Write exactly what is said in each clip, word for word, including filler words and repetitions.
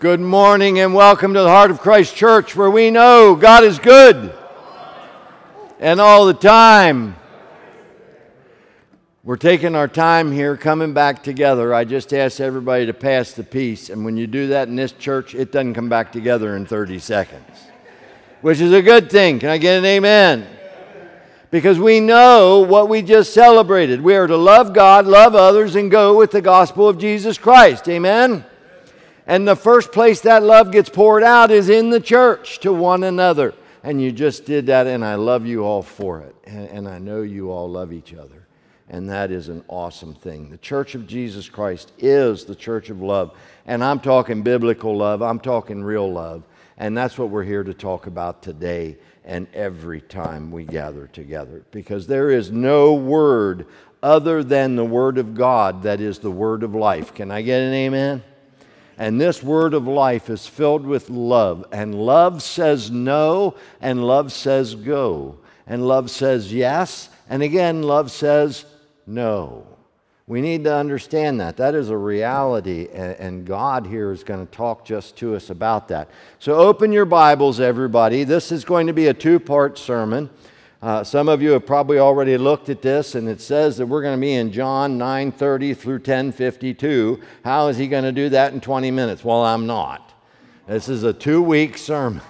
Good morning and welcome to the Heart of Christ Church, where we know God is good and all the time. We're taking our time here, coming back together. I just asked everybody to pass the peace, and when you do that in this church, it doesn't come back together in thirty seconds, which is a good thing. Can I get an amen? Because we know what we just celebrated. We are to love God, love others, and go with the gospel of Jesus Christ. Amen? And the first place that love gets poured out is in the church to one another. And you just did that, and I love you all for it. And, and I know you all love each other. And that is an awesome thing. The Church of Jesus Christ is the church of love. And I'm talking biblical love. I'm talking real love. And that's what we're here to talk about today and every time we gather together. Because there is no word other than the Word of God that is the word of life. Can I get an amen? And this word of life is filled with love. And love says no, and love says go. And love says yes, and again, love says no. We need to understand that. That is a reality, and God here is going to talk just to us about that. So open your Bibles, everybody. This is going to be a two-part sermon. Uh, some of you have probably already looked at this, and it says that we're going to be in John nine thirty through ten fifty-two. How is he going to do that in twenty minutes? Well, I'm not. This is a two-week sermon.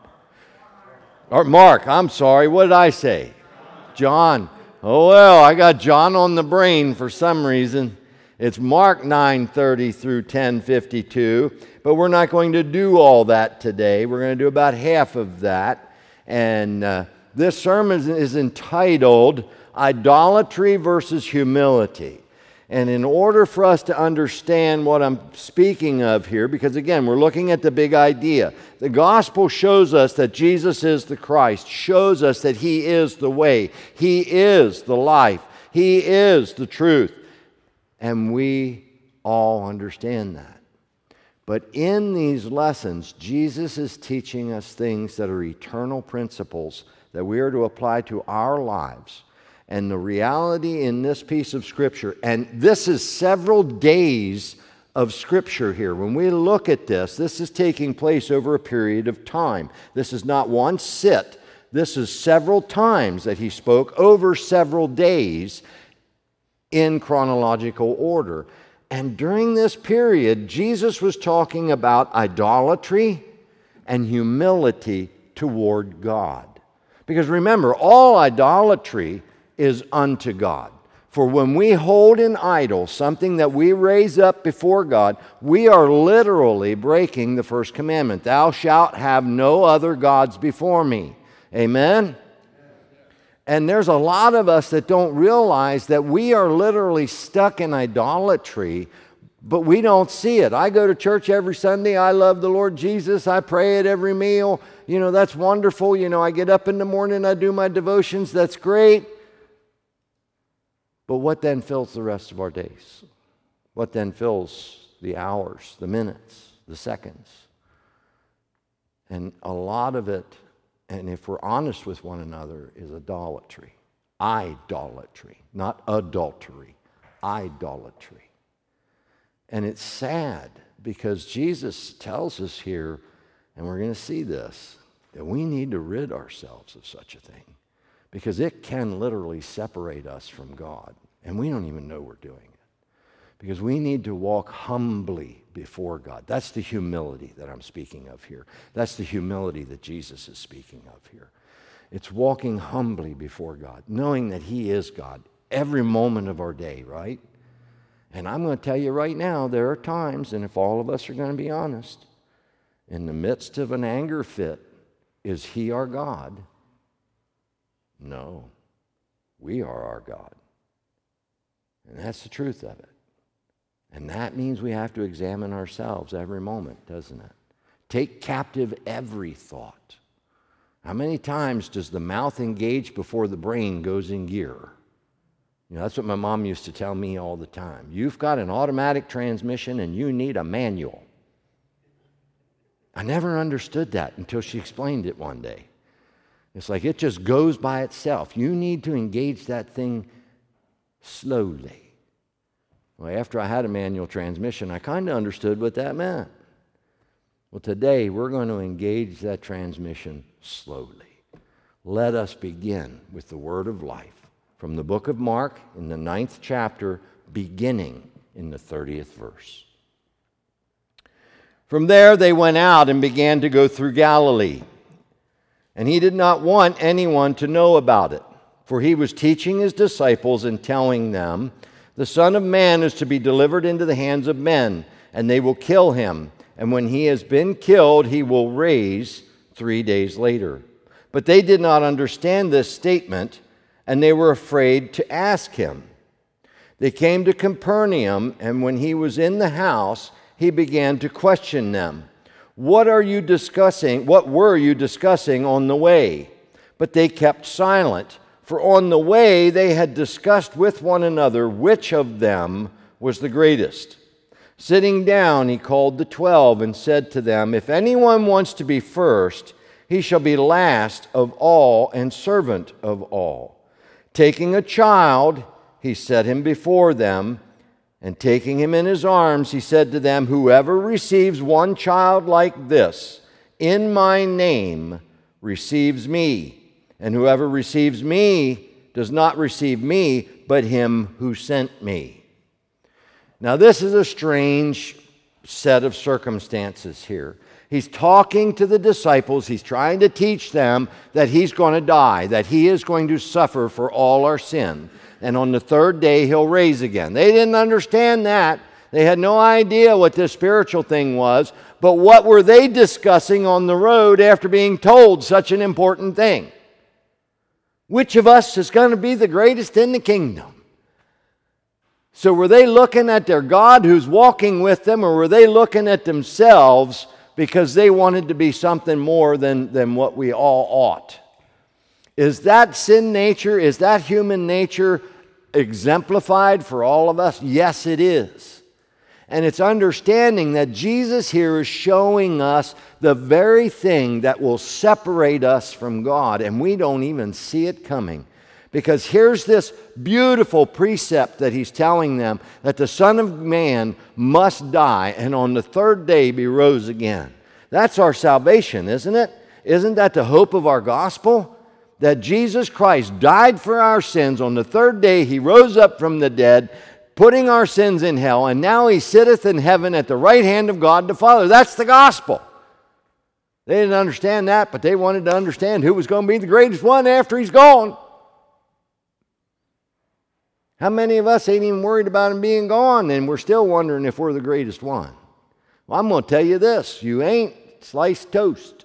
Or Mark, I'm sorry, what did I say? John. Oh, well, I got John on the brain for some reason. It's Mark nine thirty through ten fifty-two, but we're not going to do all that today. We're going to do about half of that, and uh, this sermon is entitled Idolatry versus Humility. And in order for us to understand what I'm speaking of here, because again, we're looking at the big idea. The gospel shows us that Jesus is the Christ, shows us that He is the way, He is the life, He is the truth. And we all understand that. But in these lessons, Jesus is teaching us things that are eternal principles that we are to apply to our lives. And the reality in this piece of Scripture, and this is several days of Scripture here. When we look at this, this is taking place over a period of time. This is not one sit. This is several times that he spoke over several days in chronological order. And during this period, Jesus was talking about idolatry and humility toward God. Because remember, all idolatry is unto God. For when we hold an idol, something that we raise up before God, we are literally breaking the first commandment. Thou shalt have no other gods before me. Amen? And there's a lot of us that don't realize that we are literally stuck in idolatry, but we don't see it. I go to church every Sunday. I love the Lord Jesus. I pray at every meal. You know, that's wonderful. You know, I get up in the morning, I do my devotions. That's great. But what then fills the rest of our days? What then fills the hours, the minutes, the seconds? And a lot of it, and if we're honest with one another, is idolatry. Idolatry, not adultery. Idolatry. And it's sad because Jesus tells us here, and we're going to see this, that we need to rid ourselves of such a thing because it can literally separate us from God, and we don't even know we're doing it because we need to walk humbly before God. That's the humility that I'm speaking of here. That's the humility that Jesus is speaking of here. It's walking humbly before God, knowing that He is God every moment of our day, right? And I'm going to tell you right now, there are times, and if all of us are going to be honest, in the midst of an anger fit, is He our God? No, we are our God. And that's the truth of it. And that means we have to examine ourselves every moment, doesn't it? Take captive every thought. How many times does the mouth engage before the brain goes in gear? You know, that's what my mom used to tell me all the time. You've got an automatic transmission and you need a manual. I never understood that until she explained it one day. It's like it just goes by itself. You need to engage that thing slowly. Well, after I had a manual transmission, I kind of understood what that meant. Well, today we're going to engage that transmission slowly. Let us begin with the word of life from the book of Mark in the ninth chapter, beginning in the thirtieth verse. From there they went out and began to go through Galilee. And he did not want anyone to know about it, for he was teaching his disciples and telling them, "The Son of Man is to be delivered into the hands of men, and they will kill him. And when he has been killed, he will raise three days later." But they did not understand this statement, and they were afraid to ask him. They came to Capernaum, and when he was in the house, he began to question them. "What are you discussing? What were you discussing on the way?" But they kept silent, for on the way they had discussed with one another which of them was the greatest. Sitting down, he called the twelve and said to them, "If anyone wants to be first, he shall be last of all and servant of all." Taking a child, he set him before them, and taking him in his arms, he said to them, "Whoever receives one child like this in my name receives me, and whoever receives me does not receive me, but him who sent me." Now, this is a strange set of circumstances here. He's talking to the disciples. He's trying to teach them that he's going to die, that he is going to suffer for all our sin. And on the third day, he'll raise again. They didn't understand that. They had no idea what this spiritual thing was. But what were they discussing on the road after being told such an important thing? Which of us is going to be the greatest in the kingdom? So were they looking at their God who's walking with them, or were they looking at themselves because they wanted to be something more than, than what we all ought? Is that sin nature, is that human nature exemplified for all of us? Yes, it is. And it's understanding that Jesus here is showing us the very thing that will separate us from God, and we don't even see it coming. Because here's this beautiful precept that he's telling them, that the Son of Man must die and on the third day be rose again. That's our salvation, isn't it? Isn't that the hope of our gospel? That Jesus Christ died for our sins. On the third day he rose up from the dead, putting our sins in hell, and now he sitteth in heaven at the right hand of God the Father. That's the gospel. They didn't understand that, but they wanted to understand who was going to be the greatest one after he's gone. How many of us ain't even worried about him being gone, and we're still wondering if we're the greatest one? Well, I'm going to tell you this. You ain't sliced toast.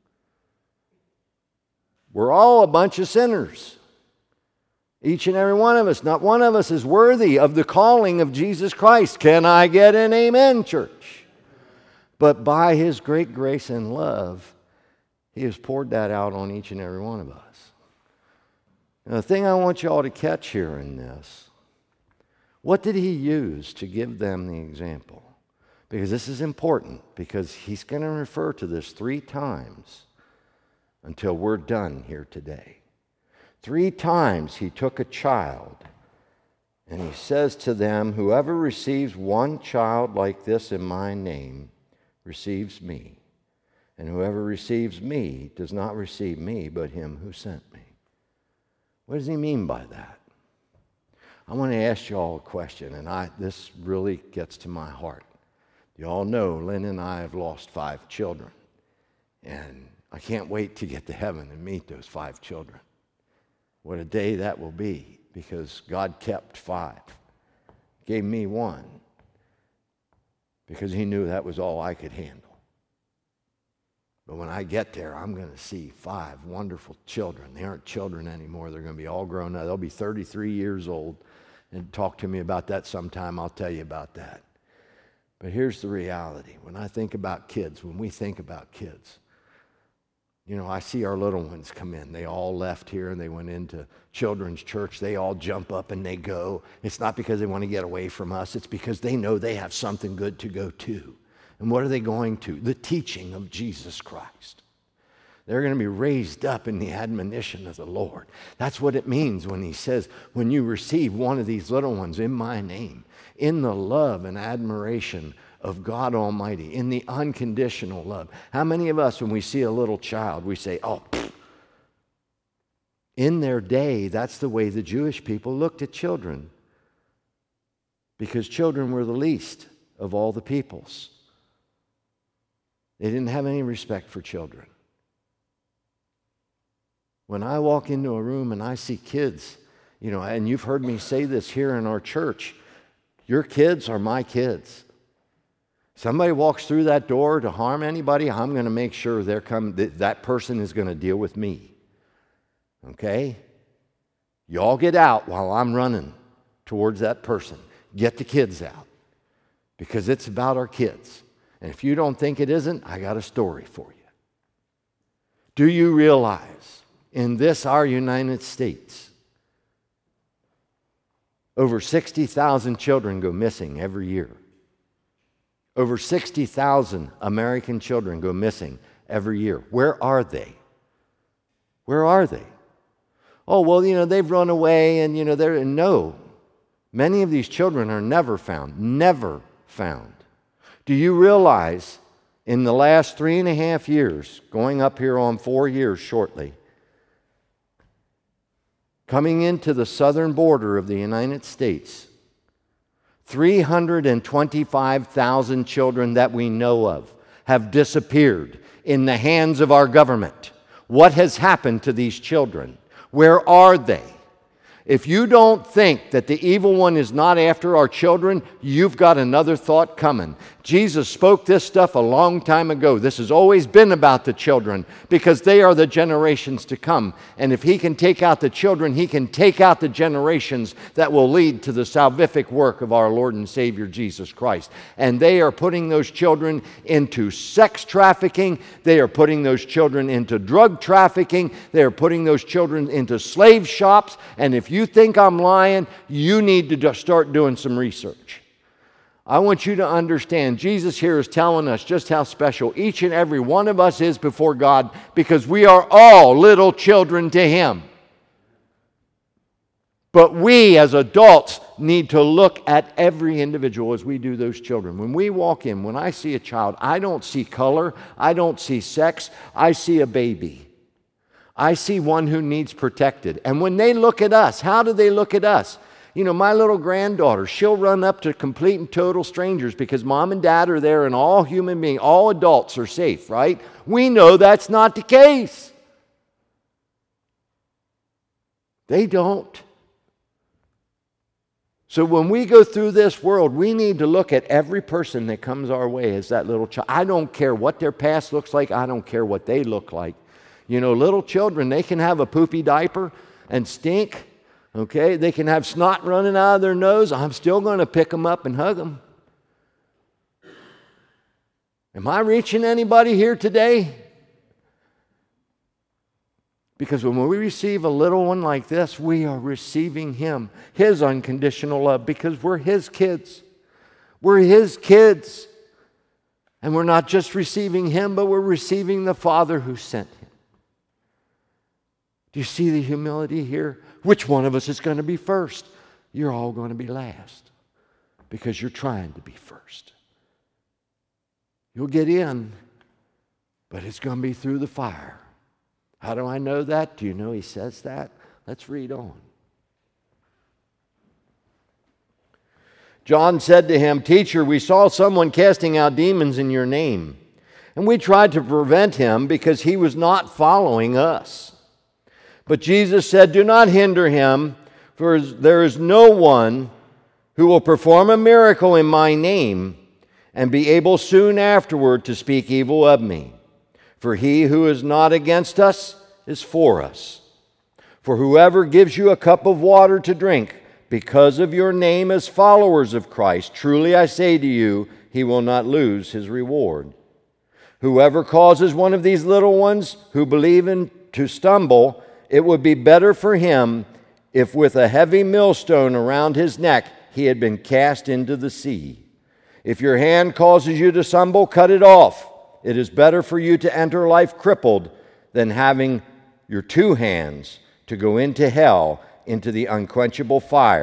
We're all a bunch of sinners. Each and every one of us. Not one of us is worthy of the calling of Jesus Christ. Can I get an amen, church? But by his great grace and love, he has poured that out on each and every one of us. Now, the thing I want you all to catch here in this, what did he use to give them the example? Because this is important, because he's going to refer to this three times until we're done here today. Three times he took a child, and he says to them, "Whoever receives one child like this in my name receives me, and whoever receives me does not receive me, but him who sent me." What does he mean by that? I want to ask you all a question, and I, this really gets to my heart. You all know Lynn and I have lost five children, and I can't wait to get to heaven and meet those five children. What a day that will be, because God kept five, gave me one, because he knew that was all I could handle. But when I get there, I'm going to see five wonderful children. They aren't children anymore. They're going to be all grown up. They'll be thirty-three years old. And talk to me about that sometime. I'll tell you about that. But here's the reality. When I think about kids, when we think about kids, you know, I see our little ones come in. They all left here and they went into children's church. They all jump up and they go. It's not because they want to get away from us. It's because they know they have something good to go to. And what are they going to? The teaching of Jesus Christ. They're going to be raised up in the admonition of the Lord. That's what it means when he says, when you receive one of these little ones in my name, in the love and admiration of God Almighty, in the unconditional love. How many of us, when we see a little child, we say, oh, pfft. In their day, that's the way the Jewish people looked at children, because children were the least of all the peoples. They didn't have any respect for children. When I walk into a room and I see kids, you know, and you've heard me say this here in our church, your kids are my kids. Somebody walks through that door to harm anybody, I'm going to make sure they're come, that, that person is going to deal with me. Okay? Y'all get out while I'm running towards that person. Get the kids out, because it's about our kids. And if you don't think it isn't, I got a story for you. Do you realize in this, our United States, over sixty thousand children go missing every year? Over sixty thousand American children go missing every year. Where are they? Where are they? Oh, well, you know, they've run away and, you know, they're, no. Many of these children are never found, never found. Do you realize in the last three and a half years, going up here on four years shortly, coming into the southern border of the United States, three hundred twenty-five thousand children that we know of have disappeared in the hands of our government. What has happened to these children? Where are they? If you don't think that the evil one is not after our children, you've got another thought coming. Jesus spoke this stuff a long time ago. This has always been about the children, because they are the generations to come. And if he can take out the children, he can take out the generations that will lead to the salvific work of our Lord and Savior Jesus Christ. And they are putting those children into sex trafficking. They are putting those children into drug trafficking. They are putting those children into slave shops. And if you think I'm lying, you need to just start doing some research. I want you to understand, Jesus here is telling us just how special each and every one of us is before God, because we are all little children to Him. But we as adults need to look at every individual as we do those children. When we walk in, when I see a child, I don't see color, I don't see sex, I see a baby. I see one who needs protected. And when they look at us, how do they look at us? You know, my little granddaughter, she'll run up to complete and total strangers because mom and dad are there and all human beings, all adults are safe, right? We know that's not the case. They don't. So when we go through this world, we need to look at every person that comes our way as that little child. I don't care what their past looks like. I don't care what they look like. You know, little children, they can have a poopy diaper and stink. Okay, they can have snot running out of their nose. I'm still going to pick them up and hug them. Am I reaching anybody here today? Because when we receive a little one like this, we are receiving Him, His unconditional love, because we're His kids. We're His kids. And we're not just receiving Him, but we're receiving the Father who sent Him. Do you see the humility here? Which one of us is going to be first? You're all going to be last, because you're trying to be first. You'll get in, but it's going to be through the fire. How do I know that? Do you know He says that? Let's read on. John said to him, "Teacher, we saw someone casting out demons in your name, and we tried to prevent him because he was not following us." But Jesus said, "Do not hinder him, for there is no one who will perform a miracle in my name and be able soon afterward to speak evil of me. For he who is not against us is for us. For whoever gives you a cup of water to drink because of your name as followers of Christ, truly I say to you, he will not lose his reward. Whoever causes one of these little ones who believe in to stumble, it would be better for him if with a heavy millstone around his neck he had been cast into the sea. If your hand causes you to stumble, cut it off. It is better for you to enter life crippled than having your two hands to go into hell, into the unquenchable fire,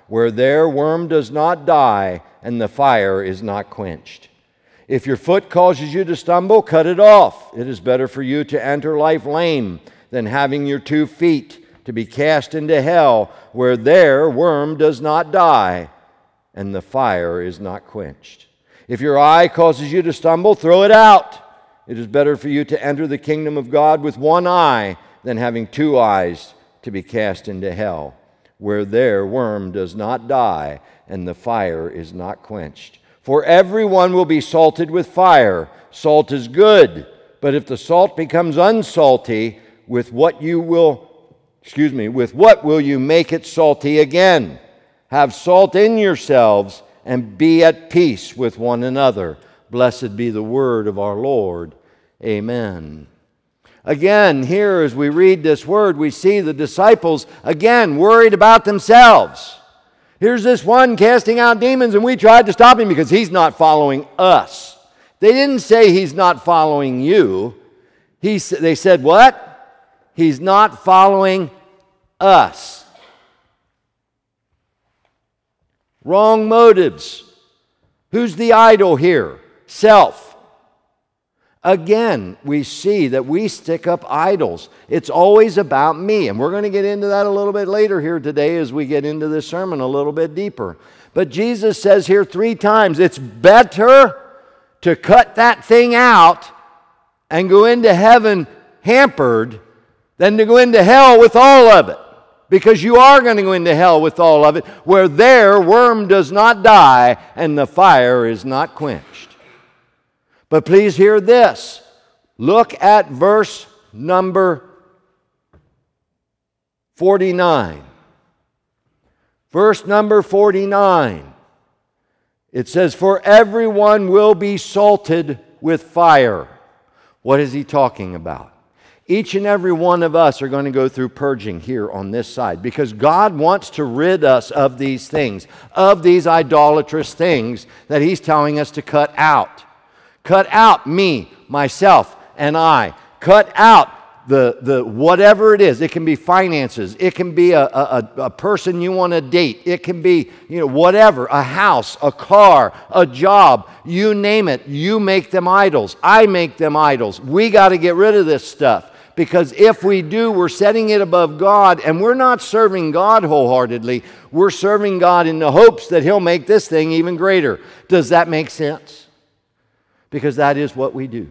where their worm does not die and the fire is not quenched. If your foot causes you to stumble, cut it off. It is better for you to enter life lame than having your two feet to be cast into hell, where their worm does not die and the fire is not quenched. If your eye causes you to stumble, throw it out. It is better for you to enter the kingdom of God with one eye than having two eyes to be cast into hell, where their worm does not die and the fire is not quenched. For everyone will be salted with fire. Salt is good, but if the salt becomes unsalty, with what you will, excuse me, with what will you make it salty again? Have salt in yourselves and be at peace with one another. Blessed be the word of our Lord. Amen. Again, here as we read this word, we see the disciples, again, worried about themselves. Here's this one casting out demons, and we tried to stop him because he's not following us. They didn't say he's not following you. He, they said what? He's not following us. Wrong motives. Who's the idol here? Self. Again, we see that we stick up idols. It's always about me. And we're going to get into that a little bit later here today as we get into this sermon a little bit deeper. But Jesus says here three times, it's better to cut that thing out and go into heaven hampered than to go into hell with all of it. Because you are going to go into hell with all of it, where their worm does not die and the fire is not quenched. But please hear this. Look at verse number forty-nine. Verse number forty-nine. It says, for everyone will be salted with fire. What is he talking about? Each and every one of us are going to go through purging here on this side because God wants to rid us of these things, of these idolatrous things that he's telling us to cut out. Cut out me, myself, and I. Cut out the, the whatever it is. It can be finances. It can be a, a, a person you want to date. It can be, you know, whatever, a house, a car, a job. You name it. You make them idols. I make them idols. We got to get rid of this stuff. Because if we do, we're setting it above God, and we're not serving God wholeheartedly. We're serving God in the hopes that he'll make this thing even greater. Does that make sense? Because that is what we do.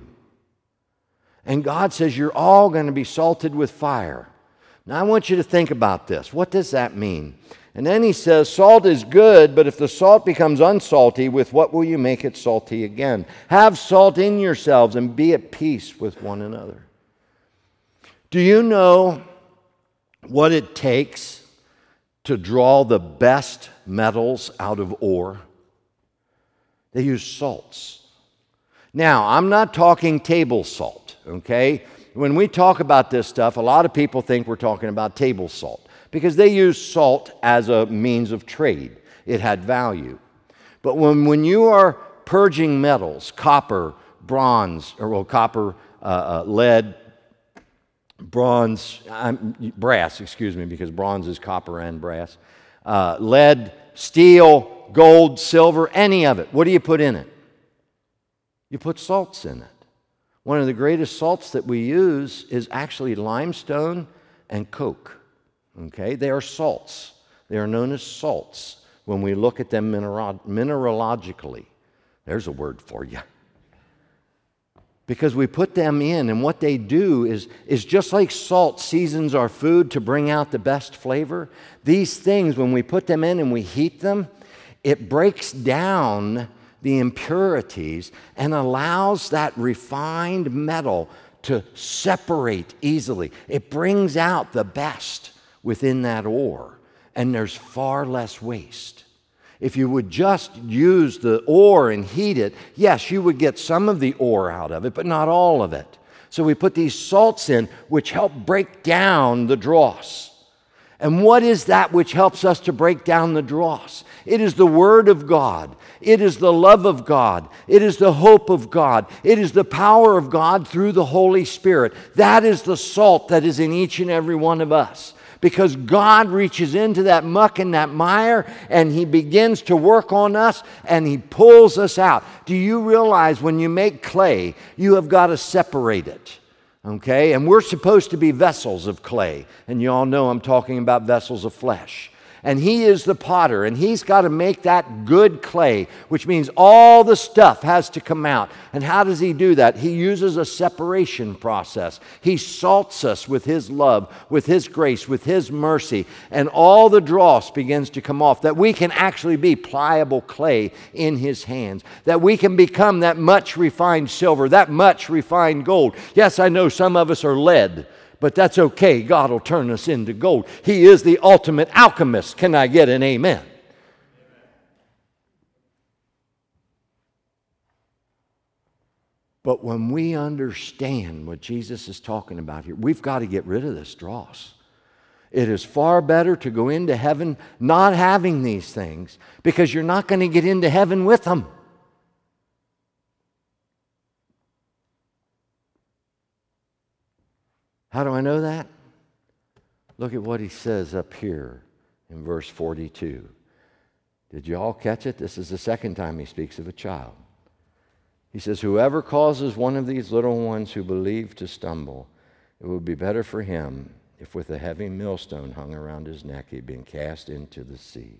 And God says you're all going to be salted with fire. Now I want you to think about this. What does that mean? And then he says, salt is good, but if the salt becomes unsalty, with what will you make it salty again? Have salt in yourselves and be at peace with one another. Do you know what it takes to draw the best metals out of ore? They use salts. Now, I'm not talking table salt, okay? When we talk about this stuff, a lot of people think we're talking about table salt because they use salt as a means of trade. It had value. But when, when you are purging metals, copper, bronze, or well, copper, uh, uh, lead, bronze, um, brass, excuse me, because bronze is copper and brass, uh, lead, steel, gold, silver, any of it. What do you put in it? You put salts in it. One of the greatest salts that we use is actually limestone and coke. Okay, they are salts. They are known as salts when we look at them mineral- mineralogically. There's a word for you. Because we put them in, and what they do is, is just like salt seasons our food to bring out the best flavor, these things, when we put them in and we heat them, it breaks down the impurities and allows that refined metal to separate easily. It brings out the best within that ore, and there's far less waste. If you would just use the ore and heat it, yes, you would get some of the ore out of it, but not all of it. So we put these salts in, which help break down the dross. And what is that which helps us to break down the dross? It is the Word of God. It is the love of God. It is the hope of God. It is the power of God through the Holy Spirit. That is the salt that is in each and every one of us. because God reaches into that muck and that mire and He begins to work on us and He pulls us out. Do you realize when you make clay, you have got to separate it? Okay? And we're supposed to be vessels of clay. And you all know I'm talking about vessels of flesh. And He is the potter, and He's got to make that good clay, which means all the stuff has to come out. And how does He do that? He uses a separation process. He salts us with His love, with His grace, with His mercy, and all the dross begins to come off, that we can actually be pliable clay in His hands, that we can become that much refined silver, that much refined gold. Yes, I know some of us are lead, but that's okay. God will turn us into gold. He is the ultimate alchemist. Can I get an amen? But when we understand what Jesus is talking about here, we've got to get rid of this dross. It is far better to go into heaven not having these things, because you're not going to get into heaven with them. How do I know that? Look at what He says up here in verse forty-two. Did you all catch it? This is the second time He speaks of a child. He says, whoever causes one of these little ones who believe to stumble, it would be better for him if with a heavy millstone hung around his neck he'd been cast into the sea.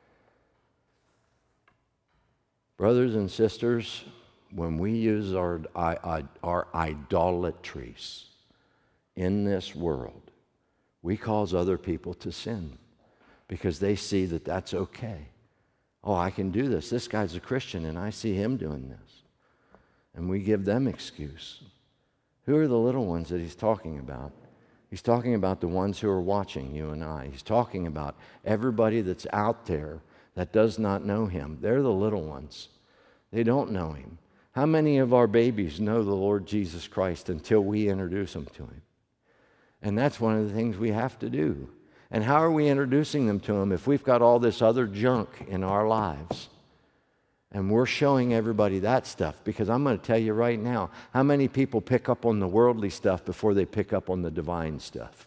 Brothers and sisters, when we use our, our idolatries in this world, we cause other people to sin because they see that that's okay. Oh, I can do this. This guy's a Christian and I see him doing this. And we give them excuse. Who are the little ones that He's talking about? He's talking about the ones who are watching you and I. He's talking about everybody that's out there that does not know Him. They're the little ones. They don't know Him. How many of our babies know the Lord Jesus Christ until we introduce them to Him? And that's one of the things we have to do. And how are we introducing them to Him if we've got all this other junk in our lives? And we're showing everybody that stuff, because I'm going to tell you right now, how many people pick up on the worldly stuff before they pick up on the divine stuff?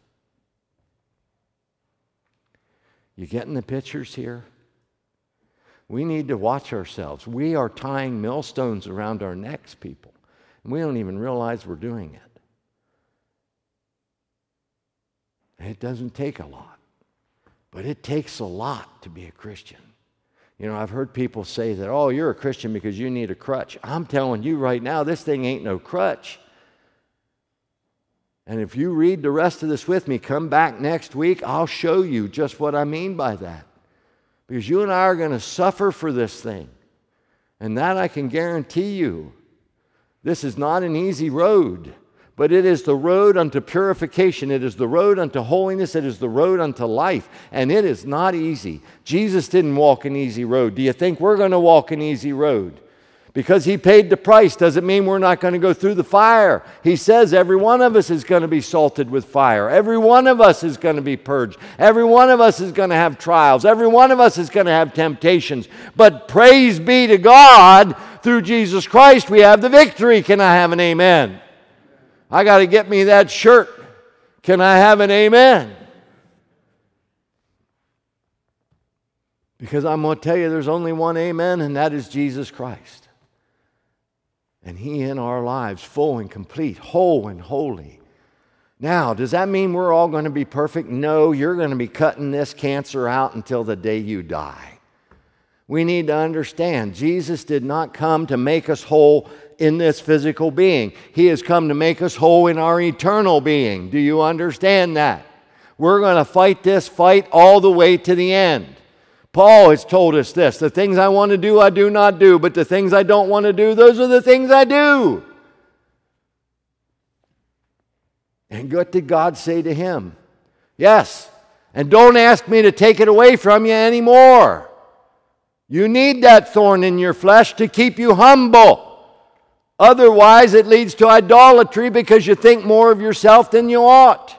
You getting the pictures here? We need to watch ourselves. We are tying millstones around our necks, people, and we don't even realize we're doing it. It doesn't take a lot, but it takes a lot to be a Christian. You know, I've heard people say that, oh, you're a Christian because you need a crutch. I'm telling you right now, this thing ain't no crutch. And if you read the rest of this with me, come back next week, I'll show you just what I mean by that. Because you and I are going to suffer for this thing. And that I can guarantee you. This is not an easy road. But it is the road unto purification. It is the road unto holiness. It is the road unto life. And it is not easy. Jesus didn't walk an easy road. Do you think we're going to walk an easy road? Because He paid the price doesn't mean we're not going to go through the fire. He says every one of us is going to be salted with fire. Every one of us is going to be purged. Every one of us is going to have trials. Every one of us is going to have temptations. But praise be to God, through Jesus Christ we have the victory. Can I have an amen? I got to get me that shirt. Can I have an amen? Because I'm going to tell you there's only one amen, and that is Jesus Christ. And He in our lives, full and complete, whole and holy. Now, does that mean we're all going to be perfect? No, you're going to be cutting this cancer out until the day you die. We need to understand, Jesus did not come to make us whole in this physical being. He has come to make us whole in our eternal being. Do you understand that? We're going to fight this fight all the way to the end. Paul has told us this: the things I want to do, I do not do, but the things I don't want to do, those are the things I do. And what did God say to him? Yes, and don't ask me to take it away from you anymore. You need that thorn in your flesh to keep you humble. Otherwise, it leads to idolatry because you think more of yourself than you ought.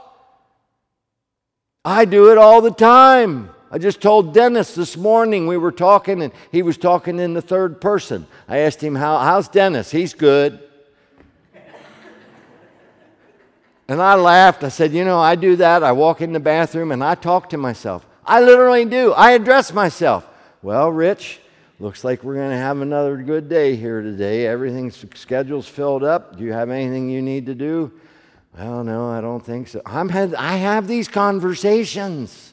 I do it all the time. I just told Dennis this morning, we were talking, and he was talking in the third person. I asked him, How, how's Dennis? He's good. And And I laughed. I said, you know, I do that. I walk in the bathroom and I talk to myself. I literally do. I address myself. Well, Rich, looks like we're going to have another good day here today. Everything's schedule's filled up. Do you have anything you need to do? Well, no, I don't think so. I'm had, I have these conversations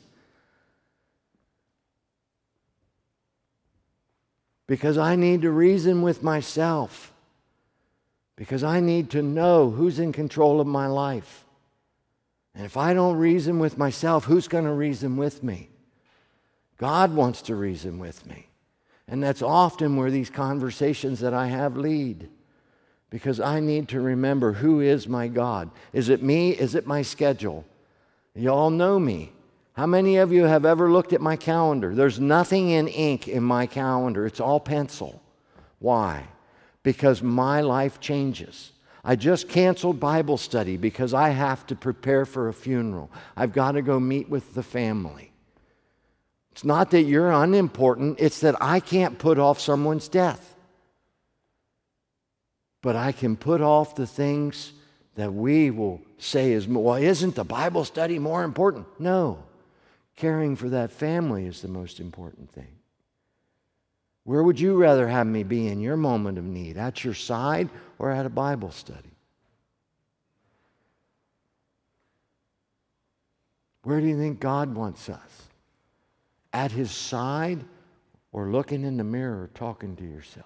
because I need to reason with myself. Because I need to know who's in control of my life. And if I don't reason with myself, who's going to reason with me? God wants to reason with me. And that's often where these conversations that I have lead. Because I need to remember, who is my God? Is it me? Is it my schedule? You all know me. How many of you have ever looked at my calendar? There's nothing in ink in my calendar. It's all pencil. Why? Because my life changes. I just canceled Bible study because I have to prepare for a funeral. I've got to go meet with the family. It's not that you're unimportant, it's that I can't put off someone's death. But I can put off the things that we will say is, well, isn't the Bible study more important? No. Caring for that family is the most important thing. Where would you rather have me be in your moment of need? At your side or at a Bible study? Where do you think God wants us? At His side or looking in the mirror talking to yourself?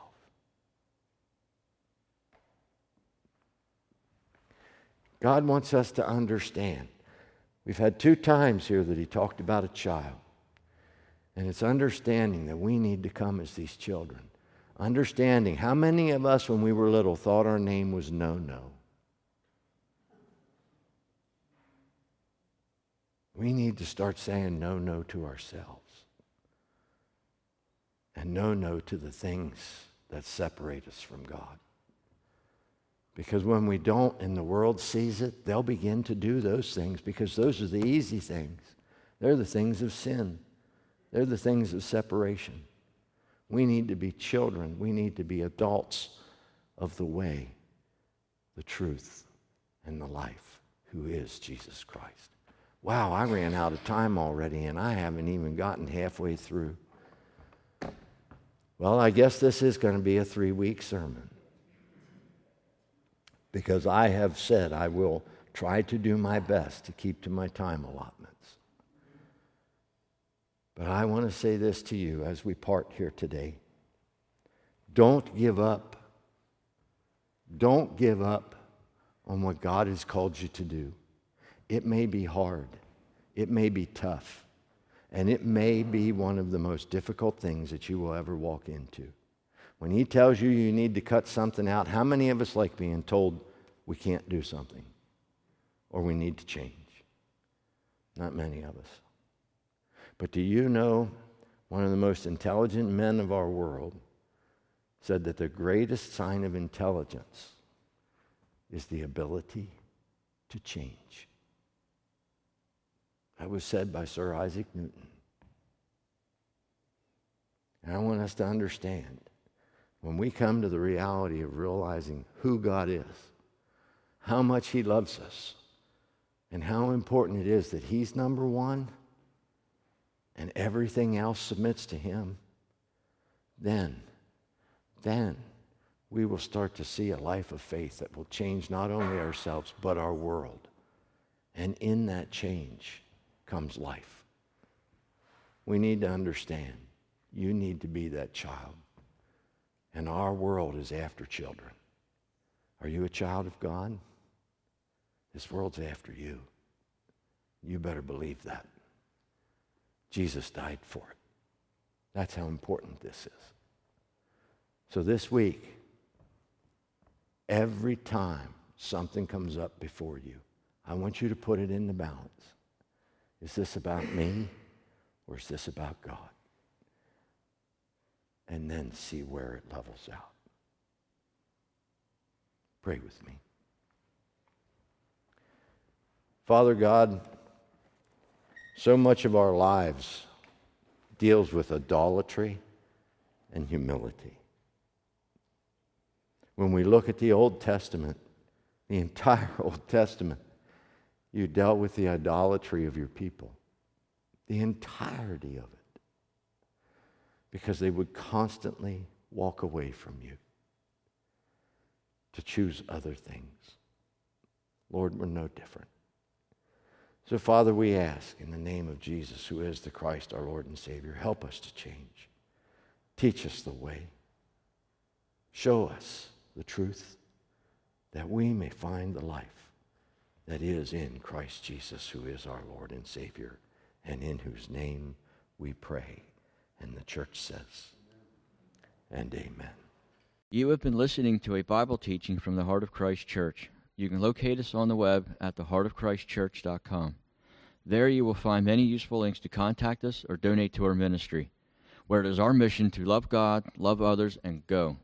God wants us to understand. We've had two times here that He talked about a child. And it's understanding that we need to come as these children. Understanding how many of us when we were little thought our name was no-no. We need to start saying no-no to ourselves. And no-no to the things that separate us from God. Because when we don't and the world sees it, they'll begin to do those things because those are the easy things. They're the things of sin. They're the things of separation. We need to be children. We need to be adults of the way, the truth, and the life, who is Jesus Christ. Wow, I ran out of time already, and I haven't even gotten halfway through. Well, I guess this is going to be a three-week sermon. Because I have said I will try to do my best to keep to my time allotments. But I want to say this to you as we part here today. Don't give up. Don't give up on what God has called you to do. It may be hard. It may be tough. And it may be one of the most difficult things that you will ever walk into. When He tells you you need to cut something out, how many of us like being told we can't do something or we need to change? Not many of us. But do you know one of the most intelligent men of our world said that the greatest sign of intelligence is the ability to change. That was said by Sir Isaac Newton. And I want us to understand, when we come to the reality of realizing who God is, how much He loves us, and how important it is that He's number one, and everything else submits to Him, then, then we will start to see a life of faith that will change not only ourselves, but our world. And in that change comes life. We need to understand, you need to be that child. And our world is after children. Are you a child of God? This world's after you. You better believe that. Jesus died for it. That's how important this is. So this week, every time something comes up before you, I want you to put it in the balance. Is this about me or is this about God? And then see where it levels out. Pray with me. Father God, so much of our lives deals with idolatry and humility. When we look at the Old Testament, the entire Old Testament, You dealt with the idolatry of your people, the entirety of it, because they would constantly walk away from you to choose other things. Lord, we're no different. So, Father, we ask in the name of Jesus, who is the Christ, our Lord and Savior, help us to change. Teach us the way. Show us the truth, that we may find the life that is in Christ Jesus, who is our Lord and Savior, and in whose name we pray. And the church says, and amen. You have been listening to a Bible teaching from the Heart of Christ Church. You can locate us on the web at the heart of christ church dot com. There you will find many useful links to contact us or donate to our ministry, where it is our mission to love God, love others, and go.